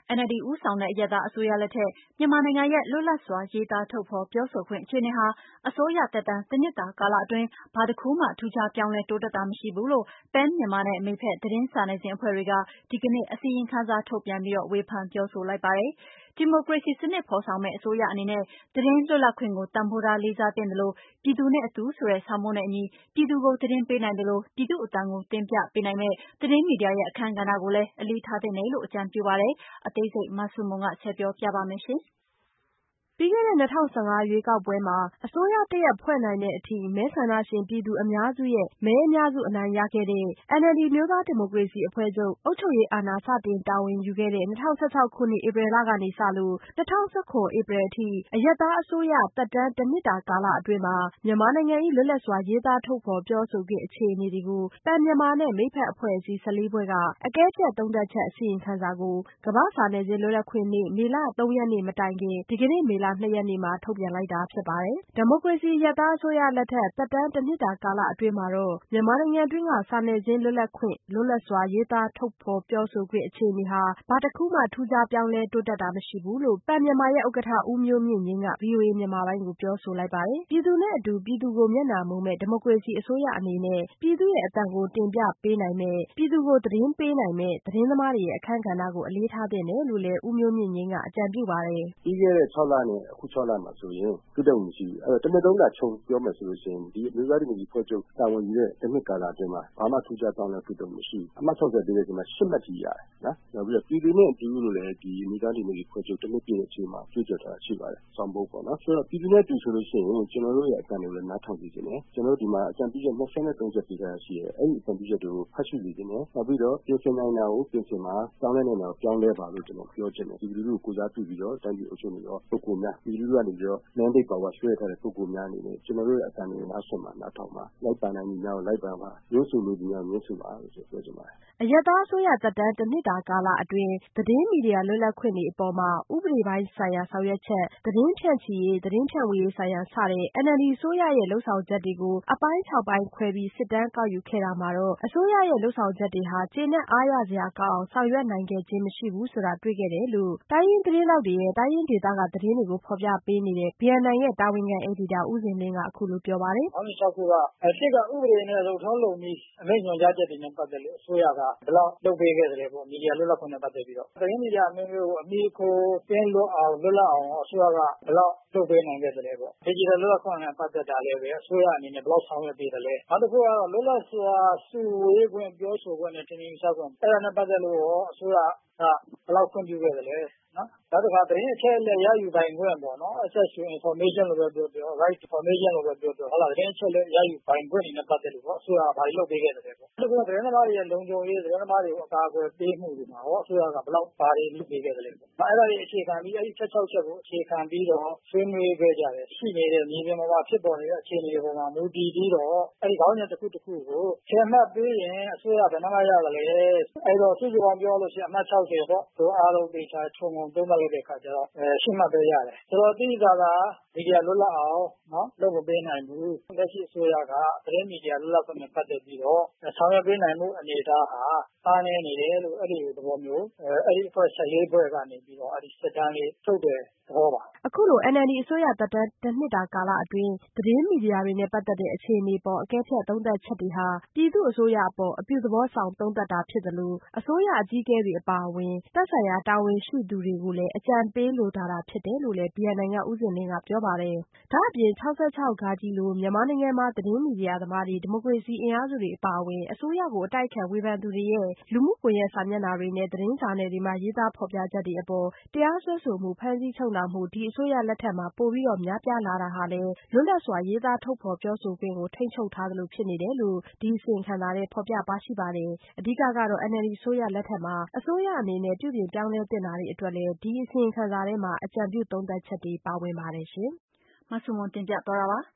NLD ဦးဆောင်တဲ့အရပ်သားအစိုးရလက်ထက်မြန်မာနိုင်ငံရဲ့လွတ်လပ်စွာရေးသားထုတ်ဖော်ပြောဆိုခွင့်အခြေအနေဟာအစိုးရသက်တမ်းတစ်နှစ်တာကာလအတွင်းဘာတစ်ခုမှထူးခြားပြောင်းလဲတိုးတက်တာမရှိဘူးလို့ PEN Myanmar နဲ့ မိတ်ဖက်သတင်းစာနယ်ဇင်းအဖွဲ့တွေကဒီကနေ့အစီရင်ခံစာထုတ်ပြန်ပြီးဝေဖန်ပြောဆိုလိုက်ပါတယ်။ ဒီမိုကရေစီစနစ်ဖော်ဆောင်မယ့်အစိုးရအနေနဲ့သတင်းလွတ်လပ်ခွင့်ကိုတန်ဖိုးထားလေးစားသင့်သလိုပြည်သူနဲ့အတူဆိုတဲ့ဆောင်ပုဒ်နဲ့အညီပြည်သူကိုသတင်းပေးနိုင်သလိုပြည်သူ့အသံကိုတင်ပြပေးနိုင်မယ့်သတင်းမီဒီယာရဲ့အခန်းကဏ္ဍကိုလည်းအလေးထားသင့်တယ်လို့အကြံပြုပါတယ်။ အသေးစိတ်မဆုမွန် ဆက်ပြောပြပါမယ်။ပြီးခဲ့တဲ့ 2015 ရွေးကောက်ပွဲမှာအစိုးရတစ်ရပ်ဖွဲ့နိုင်တဲ့အထိမဲဆန္ဒရှင်ပြည်သူအများစုရဲ့မဲအများစုအနိုင်ရခဲ့တဲ့ NLD အမျိုးသားဒီမိုကရေစီအဖွဲ့ချုပ်အုပ်ချုပ်ရေးအာဏာစတင်တာဝန်ယူခဲ့တဲ့ 2016 ခုနှစ်ဧပြီလကနေစလို့ 2019 ဧပြီအထိအရပ်သားအစိုးရသက်တမ်းတစ်နှစ်တာကာလအတွင်းမှာမြန်မာနိုင်ငံ၏လွတ်လပ်စွာရေးသားထုတ်ဖော်ပြောဆိုခွင့်အခြေအနေတွေကို PEN Myanmar နဲ့ မိတ်ဖက်အဖွဲ့အစည်း 14 ဖွဲ့ကအကဲဖြတ်သုံးသပ်ချက်အစီရင်ခံစာကိုကမ္ဘာ့စာနယ်ဇင်းလွတ်လပ်ခွင့်နေ့ မေလ 3 ရက်နေ့မတိုင်ခင် ဒီကနေ့ မေလ 2 ရက်နေ့မှာထုတ်ပြန်လိုက်တာဖြစ်ပါတယ်။ ဒီမိုကရေစီအရပ်သားအစိုးရလက်ထက်သက်တမ်းတစ်နှစ်တာကာလအတွင်းမှာတော့မြန်မာနိုင်ငံတွင်းကစာနယ်ဇင်းလွတ်လပ်ခွင့်လွတ်လပ်စွာရေးသားထုတ်ဖော်ပြောဆိုခွင့်အခြေအနေဟာဘာတစ်ခုမှထူးခြားပြောင်းလဲတိုးတက်တာမရှိဘူးလို့ PEN Myanmar ရဲ့ဥက္ကဋ္ဌဦးမျိုးမြင့်ငြိမ်းက VOA မြန်မာပိုင်းကိုပြောဆိုလိုက်ပါတယ်။ ပြည်သူနဲ့အတူပြည်သူကိုမျက်နှာမူမယ့်ဒီမိုကရေစီအစိုးရအနေနဲ့ပြည်သူရဲ့အသံကိုတင်ပြပေးနိုင်မယ့်ပြည်သူကိုသတင်းပေးနိုင်မယ့်သတင်းသမားတွေရဲ့အခန်းကဏ္ဍကိုအလေးထားသင့်တယ်လို့လည်းဦးမျိုးမြင့်ငြိမ်းကအကြံပြုပါတယ်။ ပြီးခဲ့တဲ့ 6 လနဲ့အခု 6 လမှာဆိုရင်တိုးတက်မှုမရှိဘူး။တစ်နှစ်လုံးသာခြုံပြောမယ်ဆိုရင်ဒီအမျိုးသားဒီမိုကရေစီအဖွဲ့ချုပ်တာဝန်ယူတဲ့တစ်နှစ်ကာလအတွင်းမှာဘာမှထူးခြားပြောင်းလဲတိုးတက်မှုမရှိဘူး။အမှတ် 60 ပေးတဲ့အချိန်မှာ 8 မှတ်ထိရတယ်။နောက်ပြီးတော့ပြည်သူနဲ့အတူလို့လည်းဒီအမျိုးသားဒီမိုကရေစီအဖွဲ့ချုပ်တစ်နှစ်ပြည့်တဲ့အချိန်မှာကြွေးကြော်ထားတာရှိပါတယ်။ဆောင်ပုဒ်ပေါ့နော်။ဆိုတော့ပြည်သူနဲ့အတူဆိုလို့ရှိရင်ကျွန်တော်တို့ရဲ့အသံတွေကိုလည်းနားထောင်စေချင်တယ်။ကျွန်တော်တို့ဒီမှာအကြံပြုချက် 23 ချက်ပေးထားတာရှိတယ်။အဲ့ဒီအကြံပြုချက်တွေကိုဖတ်ရှုစေချင်တယ်။နောက်ပြီးတော့ပြင်ဆင်နိုင်တာကိုပြင်ဆင်ပါ။ပြောင်းလဲနိုင်တာကိုပြောင်းလဲပါလို့ကျွန်တော်ပြောချင်တယ်။ပြည်သူလူထုကိုကိုယ်စားပြုပြီးတော့တိုင်းပြည်အုပ်ချုပ်နေသောပုဂ္ဂိုလ်များပြည်သူလူထုကနေပြီးတော့ mandate power ဆွဲထားတဲ့ပုဂ္ဂိုလ်များအနေနဲ့ကျွန်တော်တို့ရဲ့အသံတွေကိုနားစွင့်ပါနားထောင်ပါ။လိုက်ပါနိုင်သူများကိုလိုက်ပါပါ။ညွှန်းဆိုလိုသူများကိုညွှန်းဆိုပါလို့ပြောချင်ပါတယ်။အရပ်သားအစိုးရသက်တမ်းတစ်နှစ်တာကာလအတွင်းသတင်းမီဒီယာလွတ်လပ်ခွင့်တွေအပေါ်မှာဥပဒေပိုင်းဆိုင်ရာဆောင်ရွက်ချက်သတင်းဖြန့်ချိရေးသတင်းဖြန့်ဝေရေးဆိုင်ရာစတဲ့ NLD အစိုးရရဲ့လုပ်ဆောင်ချက်တွေကိုအပိုင်း 6 ပိုင်းခွဲပြီးစစ်တမ်းကောက်ယူခဲ့တာမှာတော့အစိုးရရဲ့လုပ်ဆောင်ချက်တွေဟာကျေနပ်အားရစရာကောင်းအောင်ဆောင်ရွက်နိုင်ခဲ့ခြင်းမရှိဘူးဆိုတာတွေ့ခဲ့တယ်လို့တိုင်းရင်းသတင်းထောက်တွေရဲ့တိုင်းရင်းဒေသကသတင်းတွေကိုဖော်ပြပေးနေတဲ့ VNI ရဲ့တာဝန်ခံအယ်ဒီတာဦးဇင်လင်းကအခုလိုပြောပါတယ်။ခေါင်းစဉ် 6 ခုကတစ်ကဥပဒေနဲ့လုပ်ထုံးလုပ်နည်းအမိန့်ညွှန်ကြားချက်တွေနဲ့ပတ်သက်လို့အစိုးရကဘယ်လောက်လုပ်ပေးခဲ့သလဲပေါ့မီဒီယာလွတ်လပ်ခွင့်နဲ့ပတ်သက်ပြီးတော့သတင်းမီဒီယာအမျိုးမျိုးကိုအမိခိုကင်းလွတ်အောင်လွတ်လပ်အောင်အစိုးရကဘယ်လောက်လုပ်ပေးနိုင်ခဲ့သလဲပေါ့။ Digital လွတ်လပ်ခွင့်နဲ့ပတ်သက်တာလည်းပဲအစိုးရအနေနဲ့ဘယ်လောက်ဆောင်ရွက်ပေးသလဲ။နောက်တစ်ခုကတော့လွတ်လပ်စွာစုဝေးခွင့်ပြောဆိုခွင့်နဲ့ထင်မြင်ယူဆခွင့်အဲ့ဒါနဲ့ပတ်သက်လို့ရောအစိုးရကဘယ်လောက်ခွင့်ပြုခဲ့သလဲနော်။နောက်တစ်ခါသတင်းအချက်အလက်ရယူပိုင်ခွင့်ပေါ့နော် access to information လို့ပဲပြောပြော right to information လို့ပဲပြောပြောဟုတ်လားသတင်းအချက်အလက်ရယူပိုင်ခွင့်တွေနဲ့ပတ်သက်လို့အစိုးရကဘာတွေလုပ်ပေးခဲ့သလဲပေါ့။နောက်တစ်ခုကသတင်းသမားတွေရဲ့လုံခြုံရေးသတင်းသမားတွေကိုအကာအကွယ်ပေးမှုတွေမှာရောအစိုးရကဘယ်လောက်ဘာတွေလုပ်ပေးခဲ့သလဲပေါ့။အဲ့ဒါတွေအခြေခံပြီးအဲ့ဒီ 16 ချက်ကိုအခြေခံပြီးတော့ဆွေးနွေးခဲ့ကြတယ်။ရှိနေတဲ့မြေပြင်ပေါ်မှာဖြစ်ပေါ်နေတဲ့အခြေအနေတွေပေါ်မှာမူတည်ပြီးတော့အဲ့ဒီခေါင်းစဉ်တစ်ခုတစ်ခုကို10 မှတ်ပေးရင်အစိုးရဘယ်နှမှတ်ရသလဲ။အဲ့တော့စုစုပေါင်းပြောလို့ရှိရင်အမှတ် 60 ပေါ့။တို့အားလုံးသေချာခြုံငုံသုံးသပ်လိုက်တဲ့အခါကျတော့10 မှတ်ပဲရတယ်။ဆိုတော့တိတိကျကျမီဒီယာလွတ်လပ်အောင်နော်လုပ်မပေးနိုင်ဘူး။လက်ရှိအစိုးရကသတင်းမီဒီယာလွတ်လပ်ခွင့်နဲ့ပတ်သက်ပြီးတော့ဆောင်ရွက်ပေးနိုင်မှုအနေအထားဟာအားနည်းနေတယ်လို့အဲ့ဒီသဘောမျိုးအဲ့ဒီအဖွဲ့ 14 ဖွဲ့ကနေပြီးတော့အဲ့ဒီစစ်တမ်းလေးထုတ်တဲ့သဘောပါ။အခုလို NLD အစိုးရသက်တမ်းတစ်နှစ်တာကာလအတွင်းသတင်းမီဒီယာတွေနဲ့ပတ်သက်တဲ့အခြေအနေပေါ်အကဲဖြတ်သုံးသပ်ချက်တွေဟာပြည်သူ့အစိုးရအပေါ်အပြုသဘောဆောင်သုံးသပ်တာဖြစ်သလိုအစိုးရအကြီးအကဲတွေအပါအဝင်သက်ဆိုင်ရာတာဝန်ရှိသူတွေကိုလည်းအကြံပေးလိုတာဖြစ်တယ်လို့လည်း VNI ကဦးဇင်လင်းကပြောပါတယ်။ဒါ့အပြင် 6၆ လိုမြန်မာနိုင်ငံမှာသတင်းမီဒီယာသမားတွေဒီမိုကရေစီအင်အားစုတွေအပါအဝင်အစိုးရကိုအတိုက်အခံဝေဖန်သူတွေရဲ့လူမှုကွန်ရက်စာမျက်နှာတွေနဲ့သတင်းဂျာနယ်တွေမှာရေးသားဖော်ပြချက်တွေအပေါ်တရားစွဲဆိုမှုဖမ်းဆီးချုပ်နှောင်မှုဒီအစိုးရလက်ထက်မှာပိုပြီးများပြားလာတာဟာလည်းလွတ်လပ်စွာရေးသားထုတ်ဖော်ပြောဆိုခွင့်ကိုထိန်းချုပ်ထားသလိုဖြစ်နေတယ်လို့ဒီအစီရင်ခံစာထဲဖော်ပြပါရှိပါတယ်။အဓိကတော့ NLD အစိုးရလက်ထက်မှာအစိုးရအနေနဲ့ပြုပြင်ပြောင်းလဲသင့်တာတွေအတွက်လည်းဒီအစီရင်ခံစာထဲမှာအကြံပြုသုံးသပ်ချက်တွေပါဝင်ပါတယ်ရှင်။မဆုမွန်တင်ပြသွားတာပါ။